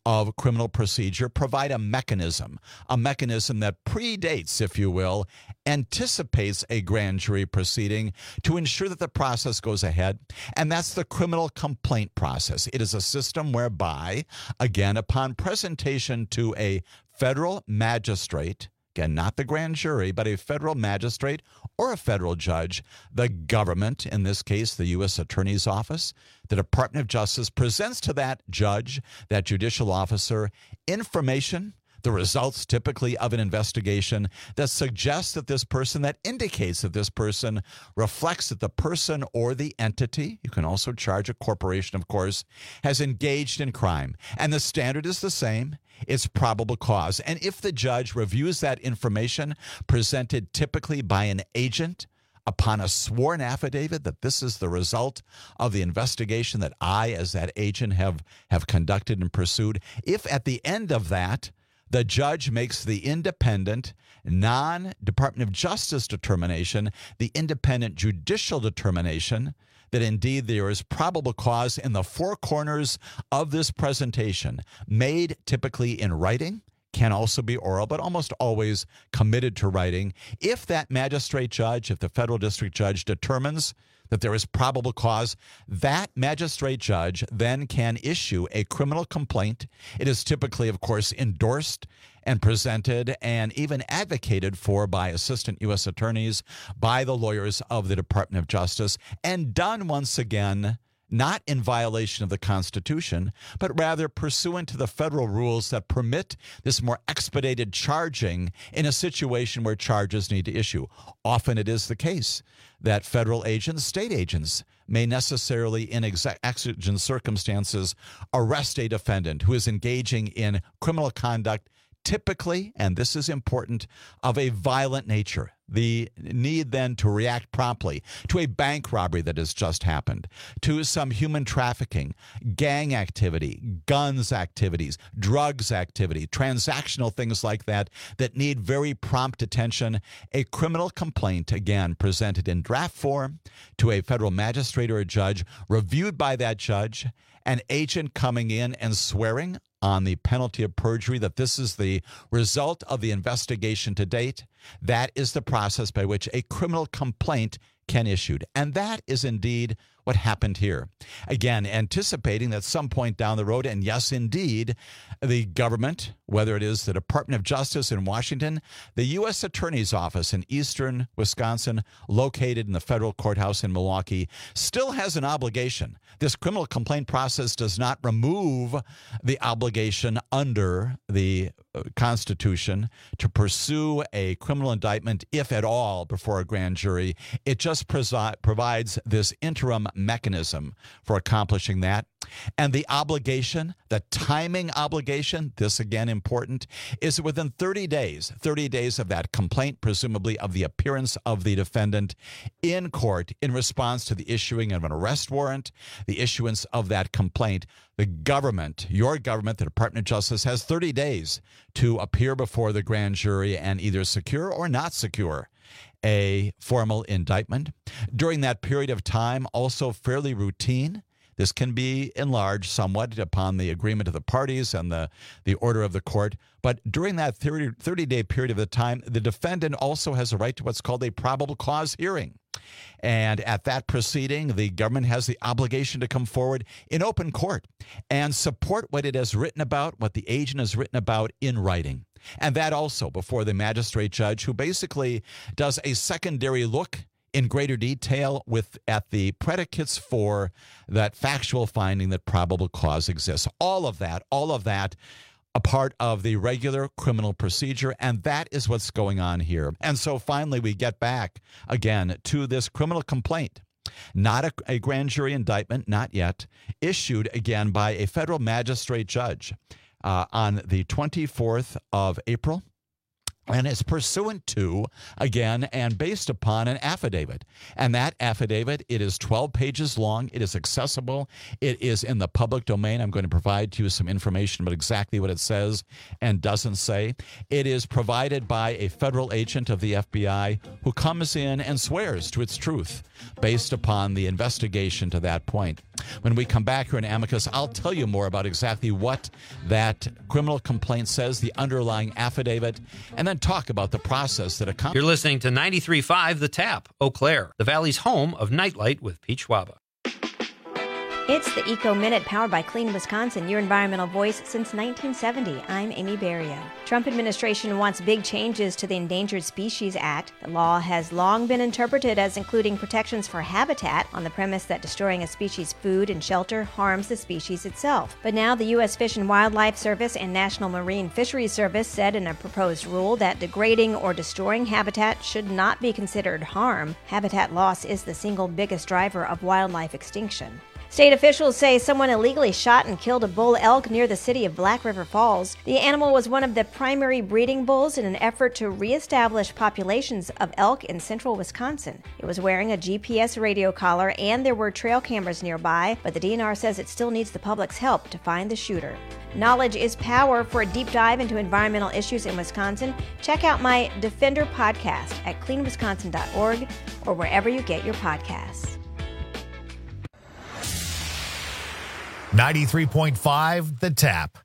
of criminal procedure provide a mechanism, a mechanism that predates, if you will, anticipates a grand jury proceeding to ensure that the process goes ahead. And that's the criminal complaint process. It is a system whereby, again, upon presentation to a federal magistrate, again, not the grand jury, but a federal magistrate or a federal judge, the government, in this case, the U S Attorney's Office, the Department of Justice, presents to that judge, that judicial officer, information, the results typically of an investigation that suggests that this person, that indicates that this person reflects that the person or the entity, you can also charge a corporation, of course, has engaged in crime. And the standard is the same. It's probable cause. And if the judge reviews that information presented typically by an agent upon a sworn affidavit that this is the result of the investigation that I, as that agent, have, have conducted and pursued, if at the end of that, the judge makes the independent, non-Department of Justice determination, the independent judicial determination, that indeed there is probable cause in the four corners of this presentation, made typically in writing, can also be oral, but almost always committed to writing. If that magistrate judge, if the federal district judge determines that there is probable cause, that magistrate judge then can issue a criminal complaint. It is typically, of course, endorsed and presented and even advocated for by assistant U S attorneys, by the lawyers of the Department of Justice, and done once again not in violation of the Constitution, but rather pursuant to the federal rules that permit this more expedited charging in a situation where charges need to issue. Often it is the case that federal agents, state agents, may necessarily, in exigent circumstances, arrest a defendant who is engaging in criminal conduct, typically, and this is important, of a violent nature. The need then to react promptly to a bank robbery that has just happened, to some human trafficking, gang activity, guns activities, drugs activity, transactional things like that that need very prompt attention. A criminal complaint, again, presented in draft form to a federal magistrate or a judge, reviewed by that judge, an agent coming in and swearing on the penalty of perjury that this is the result of the investigation to date. That is the process by which a criminal complaint can issue. And that is indeed what happened here. Again, anticipating that some point down the road, and yes, indeed, the government, whether it is the Department of Justice in Washington, the U S Attorney's Office in eastern Wisconsin, located in the federal courthouse in Milwaukee, still has an obligation. This criminal complaint process does not remove the obligation under the Constitution to pursue a criminal indictment, if at all, before a grand jury. It just presi- provides this interim mechanism for accomplishing that. And the obligation, the timing obligation, this again important, is within thirty days, thirty days of that complaint, presumably of the appearance of the defendant in court in response to the issuing of an arrest warrant, the issuance of that complaint. The government, your government, the Department of Justice, has thirty days to appear before the grand jury and either secure or not secure a formal indictment. During that period of time, also fairly routine. This can be enlarged somewhat upon the agreement of the parties and the, the order of the court. But during that thirty-day period of the time, the defendant also has a right to what's called a probable cause hearing. And at that proceeding, the government has the obligation to come forward in open court and support what it has written about, what the agent has written about in writing. And that also before the magistrate judge, who basically does a secondary look in greater detail with at the predicates for that factual finding that probable cause exists. All of that, all of that, a part of the regular criminal procedure, and that is what's going on here. And so finally we get back again to this criminal complaint. Not a, a grand jury indictment, not yet, issued again by a federal magistrate judge uh, on the twenty-fourth of April. And it's pursuant to, again, and based upon an affidavit. And that affidavit, it is twelve pages long. It is accessible. It is in the public domain. I'm going to provide to you some information about exactly what it says and doesn't say. It is provided by a federal agent of the F B I who comes in and swears to its truth based upon the investigation to that point. When we come back here in Amicus, I'll tell you more about exactly what that criminal complaint says, the underlying affidavit, and then talk about the process that accompanies. You're listening to ninety-three point five The Tap, Eau Claire, the Valley's home of Nightlight with Pete Schwaba. It's the Eco Minute powered by Clean Wisconsin, your environmental voice since nineteen seventy. I'm Amy Barrio. Trump administration wants big changes to the Endangered Species Act. The law has long been interpreted as including protections for habitat on the premise that destroying a species' food and shelter harms the species itself. But now the U S Fish and Wildlife Service and National Marine Fisheries Service said in a proposed rule that degrading or destroying habitat should not be considered harm. Habitat loss is the single biggest driver of wildlife extinction. State officials say someone illegally shot and killed a bull elk near the city of Black River Falls. The animal was one of the primary breeding bulls in an effort to reestablish populations of elk in central Wisconsin. It was wearing a G P S radio collar and there were trail cameras nearby, but the D N R says it still needs the public's help to find the shooter. Knowledge is power. For a deep dive into environmental issues in Wisconsin, check out my Defender podcast at clean wisconsin dot org or wherever you get your podcasts. ninety-three point five The Tap.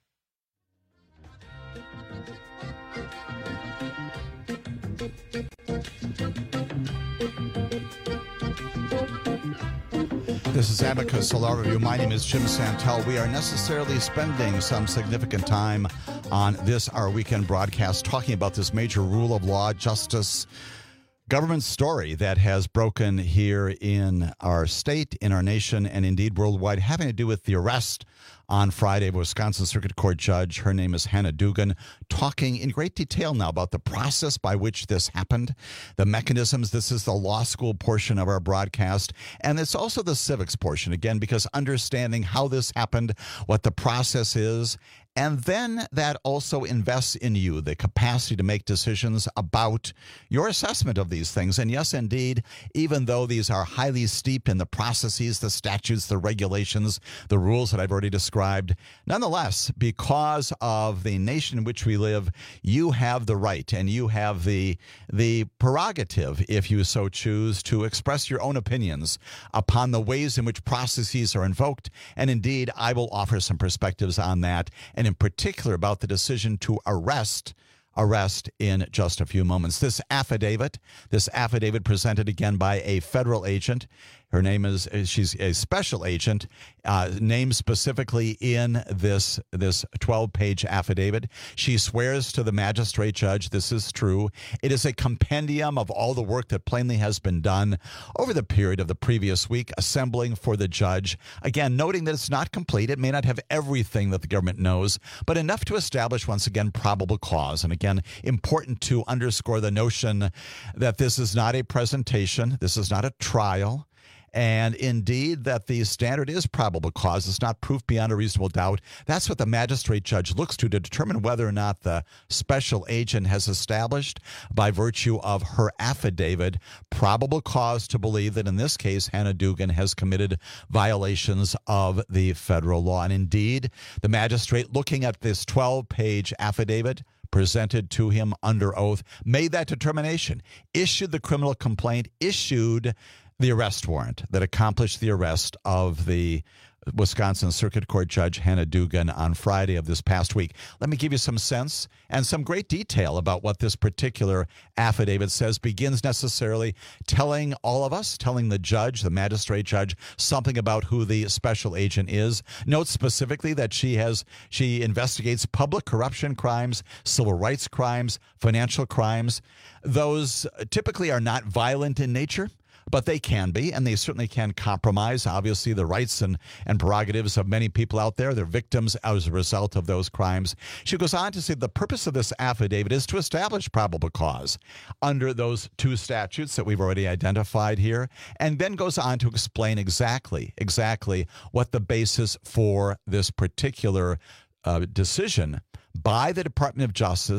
This is Amicus Law Review. My name is Jim Santel. We are necessarily spending some significant time on this, our weekend broadcast, talking about this major rule of law, justice, government story that has broken here in our state, in our nation, and indeed worldwide, having to do with the arrest on Friday of a Wisconsin Circuit Court judge. Her name is Hannah Dugan, talking in great detail now about the process by which this happened, the mechanisms. This is the law school portion of our broadcast, and it's also the civics portion, again, because understanding how this happened, what the process is, and then that also invests in you the capacity to make decisions about your assessment of these things. And yes, indeed, even though these are highly steep in the processes, the statutes, the regulations, the rules that I've already described, nonetheless, because of the nation in which we live, you have the right and you have the, the prerogative, if you so choose, to express your own opinions upon the ways in which processes are invoked. And indeed, I will offer some perspectives on that, and in particular about the decision to arrest arrest in just a few moments. This affidavit, this affidavit presented again by a federal agent. Her name is, she's a special agent, uh, named specifically in this this twelve-page affidavit. She swears to the magistrate judge this is true. It is a compendium of all the work that plainly has been done over the period of the previous week, assembling for the judge. Again, noting that it's not complete. It may not have everything that the government knows, but enough to establish, once again, probable cause. And again, important to underscore the notion that this is not a presentation. This is not a trial. And indeed, that the standard is probable cause. It's not proof beyond a reasonable doubt. That's what the magistrate judge looks to to determine whether or not the special agent has established, by virtue of her affidavit, probable cause to believe that in this case, Hannah Dugan has committed violations of the federal law. And indeed, the magistrate, looking at this twelve-page affidavit presented to him under oath, made that determination, issued the criminal complaint, issued the arrest warrant that accomplished the arrest of the Wisconsin Circuit Court Judge Hannah Dugan on Friday of this past week. Let me give you some sense and some great detail about what this particular affidavit says. Begins necessarily telling all of us, telling the judge, the magistrate judge, something about who the special agent is. Notes specifically that she has she investigates public corruption crimes, civil rights crimes, financial crimes. Those typically are not violent in nature, but they can be, and they certainly can compromise, obviously, the rights and, and prerogatives of many people out there. They're victims as a result of those crimes. She goes on to say the purpose of this affidavit is to establish probable cause under those two statutes that we've already identified here, and then goes on to explain exactly, exactly what the basis for this particular uh, decision by the Department of Justice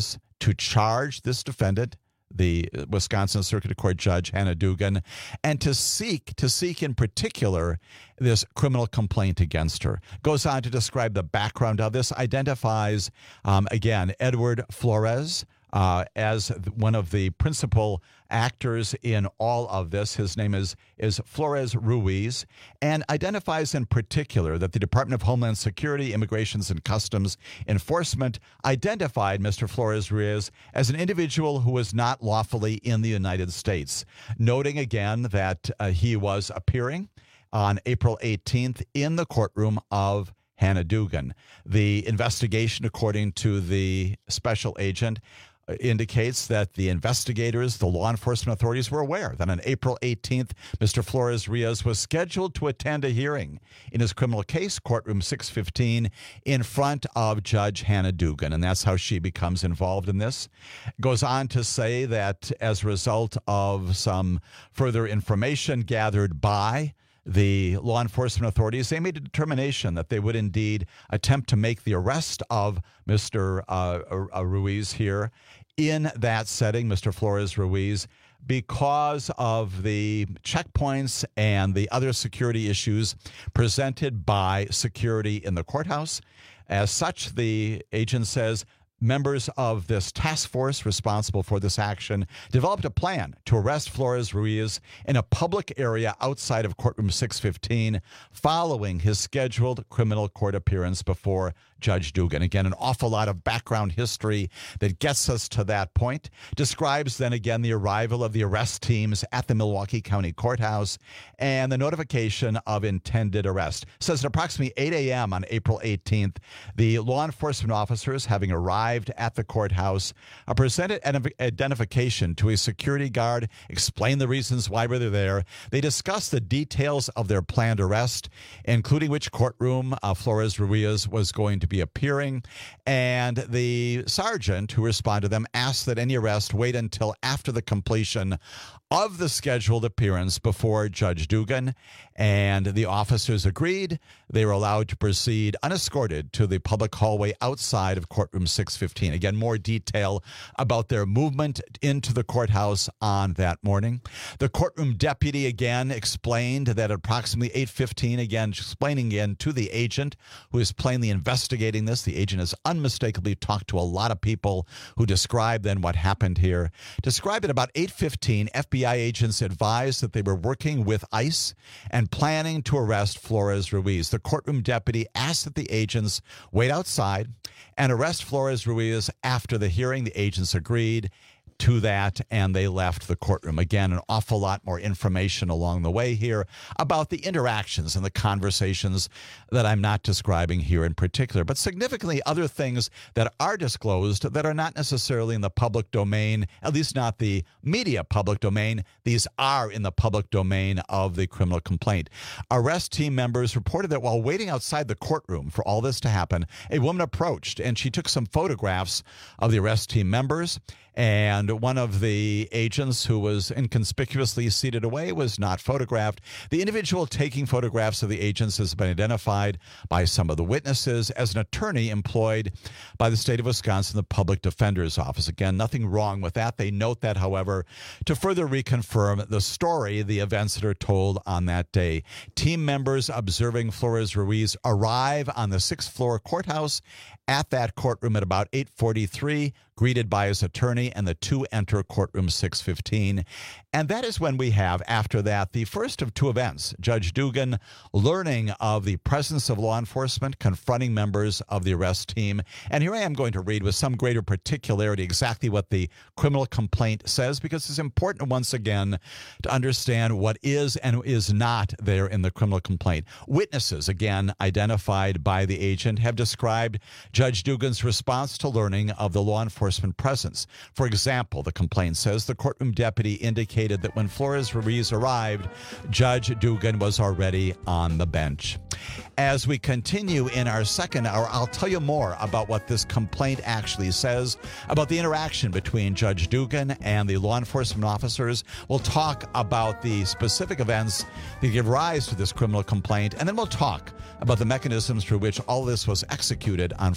to charge this defendant, the Wisconsin Circuit Court Judge Hannah Dugan, and to seek, to seek in particular, this criminal complaint against her. Goes on to describe the background of this, identifies, um, again, Edward Flores uh, as one of the principal actors in all of this. His name is, is Flores Ruiz, and identifies in particular that the Department of Homeland Security, Immigrations and Customs Enforcement identified Mister Flores Ruiz as an individual who was not lawfully in the United States, noting again that uh, he was appearing on April eighteenth in the courtroom of Hannah Dugan. The investigation, according to the special agent, indicates that the investigators, the law enforcement authorities, were aware that on April eighteenth, Mister Flores Ruiz was scheduled to attend a hearing in his criminal case, courtroom six fifteen, in front of Judge Hannah Dugan, and that's how she becomes involved in this. Goes on to say that as a result of some further information gathered by the law enforcement authorities, they made a determination that they would indeed attempt to make the arrest of Mister Uh, uh, Ruiz here in that setting, Mister Flores Ruiz, because of the checkpoints and the other security issues presented by security in the courthouse. As such, the agent says, members of this task force responsible for this action developed a plan to arrest Flores Ruiz in a public area outside of courtroom six fifteen following his scheduled criminal court appearance before Judge Dugan. Again, an awful lot of background history that gets us to that point. Describes then again the arrival of the arrest teams at the Milwaukee County Courthouse and the notification of intended arrest. Says at approximately eight a.m. on April eighteenth, the law enforcement officers, having arrived at the courthouse, uh, presented an identification to a security guard, explained the reasons why they're there. They discussed the details of their planned arrest, including which courtroom uh, Flores Ruiz was going to be appearing, and the sergeant who responded to them asked that any arrest wait until after the completion of the scheduled appearance before Judge Dugan, and the officers agreed. They were allowed to proceed unescorted to the public hallway outside of courtroom six fifteen. Again, more detail about their movement into the courthouse on that morning. The courtroom deputy again explained that at approximately eight fifteen, again explaining again to the agent who is plainly investigating this. The agent has unmistakably talked to a lot of people who described then what happened here. Described at about eight fifteen, F B I agents advised that they were working with ICE and planning to arrest Flores Ruiz. The courtroom deputy asked that the agents wait outside and arrest Flores Ruiz after the hearing. The agents agreed to that, and they left the courtroom. Again, an awful lot more information along the way here about the interactions and the conversations that I'm not describing here in particular, but significantly other things that are disclosed that are not necessarily in the public domain, at least not the media public domain. These are in the public domain of the criminal complaint. Arrest team members reported that while waiting outside the courtroom for all this to happen, a woman approached and she took some photographs of the arrest team members. And one of the agents who was inconspicuously seated away was not photographed. The individual taking photographs of the agents has been identified by some of the witnesses as an attorney employed by the state of Wisconsin, the Public Defender's Office. Again, nothing wrong with that. They note that, however, to further reconfirm the story, the events that are told on that day. Team members observing Flores Ruiz arrive on the sixth floor courthouse at that courtroom at about eight forty-three, greeted by his attorney, and the two enter courtroom six fifteen. And that is when we have, after that, the first of two events. Judge Dugan learning of the presence of law enforcement confronting members of the arrest team. And here I am going to read with some greater particularity exactly what the criminal complaint says, because it's important once again to understand what is and is not there in the criminal complaint. Witnesses, again, identified by the agent, have described Judge Dugan's response to learning of the law enforcement presence. For example, the complaint says the courtroom deputy indicated that when Flores Ruiz arrived, Judge Dugan was already on the bench. As we continue in our second hour, I'll tell you more about what this complaint actually says, about the interaction between Judge Dugan and the law enforcement officers. We'll talk about the specific events that give rise to this criminal complaint, and then we'll talk about the mechanisms through which all this was executed on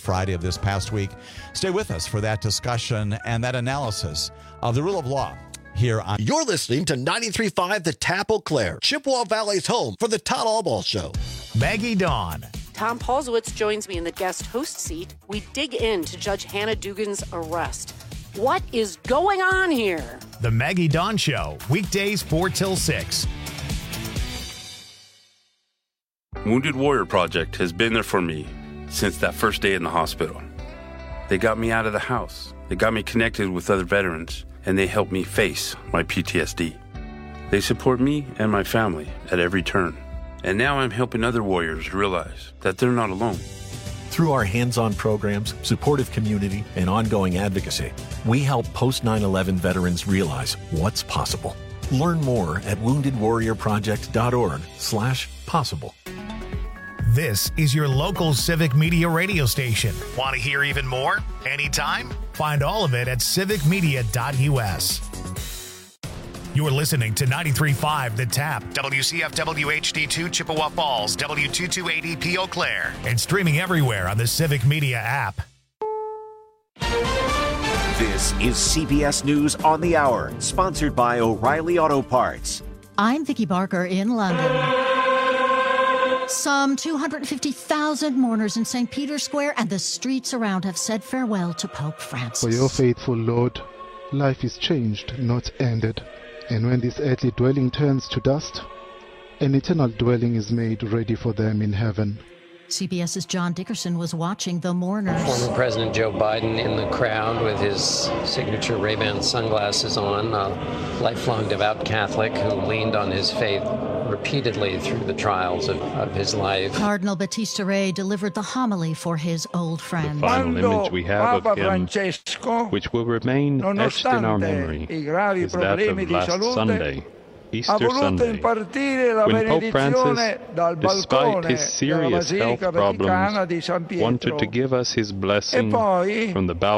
Friday of this past week. Stay with us for that discussion and that analysis of the rule of law here on... You're listening to ninety-three point five The Tap Eau Claire, Chippewa Valley's home for the Todd Albaugh Show. Maggie Dawn. Tom Paulsowitz joins me in the guest host seat. We dig into Judge Hannah Dugan's arrest. What is going on here? The Maggie Dawn Show, weekdays four till six. Wounded Warrior Project has been there for me since that first day in the hospital. They got me out of the house. They got me connected with other veterans, and they helped me face my P T S D. They support me and my family at every turn. And now I'm helping other warriors realize that they're not alone. Through our hands-on programs, supportive community, and ongoing advocacy, we help post nine eleven veterans realize what's possible. Learn more at wounded warrior project dot org slash possible. This is your local Civic Media radio station. Want to hear even more? Anytime? Find all of it at civic media dot u s. You're listening to ninety-three point five The Tap, W C F W H D two Chippewa Falls, W two two eight zero P Eau Claire, and streaming everywhere on the Civic Media app. This is C B S News on the Hour, sponsored by O'Reilly Auto Parts. I'm Vicki Barker in London. Some two hundred fifty thousand mourners in Saint Peter's Square and the streets around have said farewell to Pope Francis. For your faithful Lord, life is changed, not ended. And when this earthly dwelling turns to dust, an eternal dwelling is made ready for them in heaven. CBS's John Dickerson was watching the mourners. Former President Joe Biden in the crowd with his signature Ray-Ban sunglasses on, a lifelong devout Catholic who leaned on his faith repeatedly through the trials of, of his life. Cardinal Battista Re delivered the homily for his old friend. The final image we have of him, which will remain etched in our memory, is that of last Sunday, Easter Sunday, when Pope Francis, despite his serious health problems, wanted to give us his blessing from the balcony